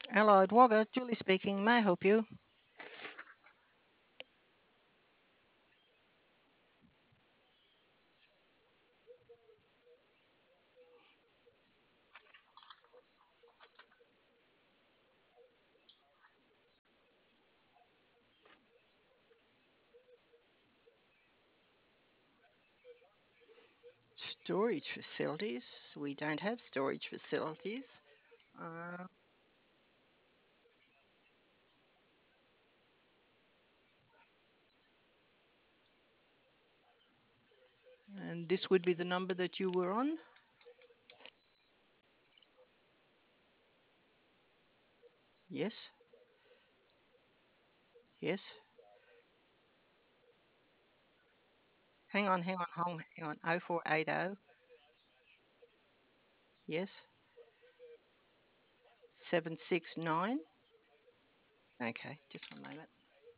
Allied Wagga, Julie speaking. May I help you? Storage facilities. We don't have storage facilities. Uh, and this would be the number that you were on? Yes, yes. Hang on. 0480. Yes. 769. Okay, just one moment.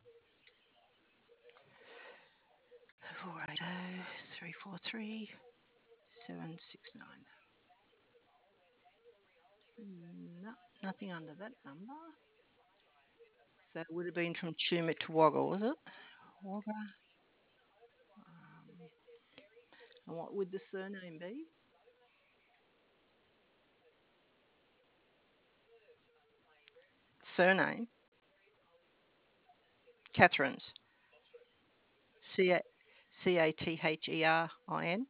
0480 343 769. No, nothing under that number. So it would have been from Tumut to Wagga, was it? Wagga. Um, and what would the surname be? Surname? Catherine's. C A Catherin.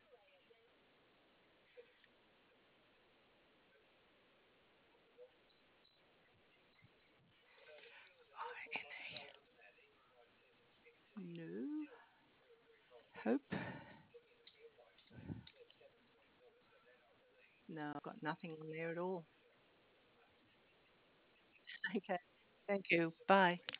No. Hope. No, I've got nothing on there at all. Okay. Thank you. Bye.